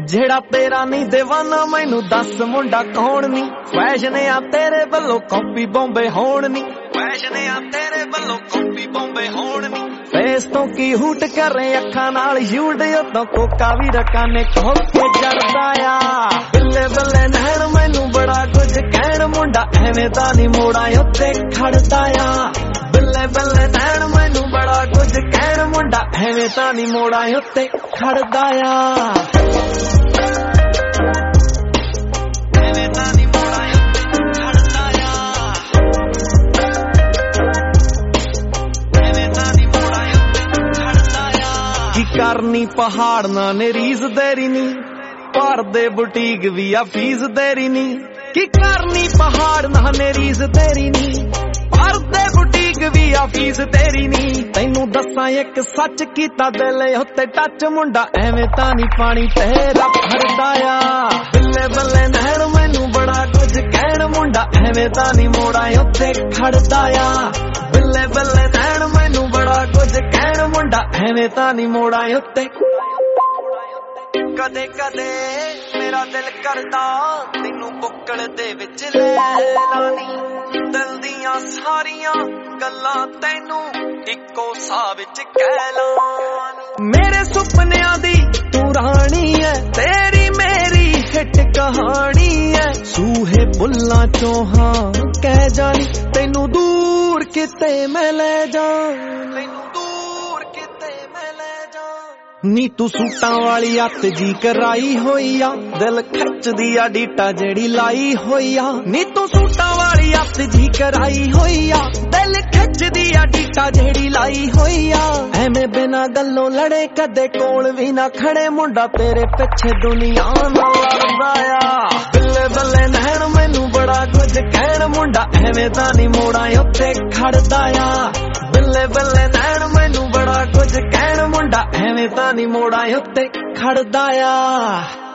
ਜਿਹੜਾ ਤੇਰਾ ਨਹੀਂ ਦੇਵਾਨਾ ਮੈਨੂੰ ਦੱਸ ਮੁੰਡਾ ਕੌਣ ਨੀ। ਫੈਸ਼ਨ ਆ ਤੇਰੇ ਵੱਲੋਂ ਕਾਪੀ ਬੰਬੇ ਹੋਣ ਨੀ। ਫੈਸ਼ਨ ਆ ਤੇਰੇ ਵੱਲੋਂ ਕਾਪੀ ਬੰਬੇ ਹੋਣ ਨੀ। ਫੇਸ ਤੋਂ ਕੀ ਹੂਟ ਕਰੇ ਅੱਖਾਂ ਨਾਲ ਸ਼ੂਟ ਉਤੋਂ ਕੋਕਾ ਵੀ ਰਕਾਨੇ ਖੋ ਕੇ ਜਰਦਾ ਆ। ਬੱਲੇ ਬੱਲੇ ਨੈਣ ਮੈਨੂੰ ਬੜਾ ਕੁਝ ਕਹਿਣ ਮੁੰਡਾ ਐਵੇਂ ਤਾਂ ਨੀ ਮੋੜਾਂ ਉੱਤੇ ਖੜਦਾ ਆ। ਬੱਲੇ ਬੱਲੇ ਨੈਣ ਮੈਨੂੰ ਬੜਾ ਕੁਝ ਕਹਿਣ ਮੁੰਡਾ ਐਵੇਂ ਤਾਂ ਨੀ ਮੋੜਾਂ ਉੱਤੇ ਖੜਦਾ ਆ। ਕੀ ਕਰਨੀ ਪਹਾੜ ਨਾ ਨੇ ਰੀਸ ਤੇਰੀ ਨੀ। ਭਰਦੇ ਬੁਟੀਕ ਵੀ ਆ ਫੀਸ ਤੇਰੀ ਨੀ। ਕੀ ਕਰਨੀ ਪਹਾੜ ਨਾ ਨੇ ਰੀਸ ਤੇਰੀ ਨੀ। ਭਰਦੇ ਬੁਟੀਕ ਵੀ ਆ ਫੀਸ ਤੇਰੀ ਨੀ। ਤੈਨੂੰ ਦੱਸਾਂ ਇੱਕ ਸੱਚ ਕੀਤਾ ਦਿਲ ਉੱਤੇ ਟੱਚ ਮੁੰਡਾ ਐਵੇਂ ਤਾਂ ਨੀ ਪਾਣੀ ਤੇਰਾ ਭਰਦਾ ਆ। ਬੱਲੇ ਬੱਲੇ ਨਹਿਣ ਮੈਨੂੰ ਬੜਾ ਕੁਝ ਕਹਿਣ ਮੁੰਡਾ ਐਵੇਂ ਤਾਂ ਨੀ ਮੋੜਾਂ ਉੱਤੇ ਖੜਦਾ ਆ। ਬੱਲੇ ਬੱਲੇ ਨੈਣ ਮੈਨੂੰ ਬੜਾ ਕੁਝ ਕਹਿਣ ਮੁੰਡਾ ਐਵੇਂ ਤਾਂ ਨੀ ਮੋੜਾਂ ਉੱਤੇ। ਕਦੇ ਕਦੇ ਮੇਰਾ ਦਿਲ ਕਰਦਾ ਤੈਨੂੰ ਬੁੱਕਲ ਦੇ ਵਿੱਚ ਲੈ ਲਾਨੀ। ਦਿਲ ਦੀਆਂ ਸਾਰੀਆਂ ਗੱਲਾਂ ਤੈਨੂੰ ਇੱਕੋ ਸਾਹ ਵਿੱਚ ਕਹਿ ਲਾਂ। ਮੇਰੇ ਸੁਪਨਿਆਂ ਦੀ ਤੂੰ ਰਾਣੀ ਐ ਤੇਰੀ ਮੇਰੀ ਹਿੱਟ ਕਹਾਣੀ ਐ। ਸੂਹੇ ਬੁੱਲਾਂ ਚੋਂ ਹਾਂ ਕਹਿ ਜਾਣੀ ਤੈਨੂੰ ਦੂਰ ਕਿਤੇ ਮੈਂ ਲੈ ਜਾ। ਤੈਨੂੰ ਦੂਰ ਕਿਤੇ ਮੈਂ ਲੈ ਜਾ। ਨੀ ਤੂੰ ਸੂਟਾਂ ਵਾਲੀ ਅੱਤ ਜੀ ਕਰਾਈ ਹੋਈ ਆ। ਦਿਲ ਖਿੱਚਦੀ ਆ ਡੀਟਾ ਜਿਹੜੀ ਲਾਈ ਹੋਈ ਆ। ਨੀ ਤੂੰ ਸੂਟਾਂ ਵਾਲੀ ਅੱਤ ਜੀ ਕਰਾਈ ਹੋਈ ਆ। ਦਿਲ ਖਿੱਚਦੀ ਆ ਡੀਟਾ ਜਿਹੜੀ ਲਾਈ ਹੋਈ ਆ। ਐਵੇਂ ਬਿਨਾਂ ਗੱਲੋਂ ਲੜੇ ਕਦੇ ਕੋਲ ਵੀ ਨਾ ਖੜੇ ਮੁੰਡਾ ਤੇਰੇ ਪਿੱਛੇ ਦੁਨੀਆ ਨਾਲ ਲੜਦਾ ਆ। ਬੱਲੇ ਬੱਲੇ ਨਹਿਣ ਮੈਨੂੰ ਬੜਾ ਕੁਝ ਕਹਿਣ ਮੁੰਡਾ ਐਵੇਂ ਤਾਂ ਨੀ ਮੋੜਾਂ ਉੱਤੇ ਖੜਦਾ ਆ। ਬੱਲੇ ਬੱਲੇ ਨੈਣ ਮੈਨੂੰ ਬੜਾ ਕੁਝ ਕਹਿਣ ਮੁੰਡਾ ਐਵੇਂ ਤਾਂ ਨੀ ਮੋੜਾਂ ਉੱਤੇ ਖੜਦਾ ਆ।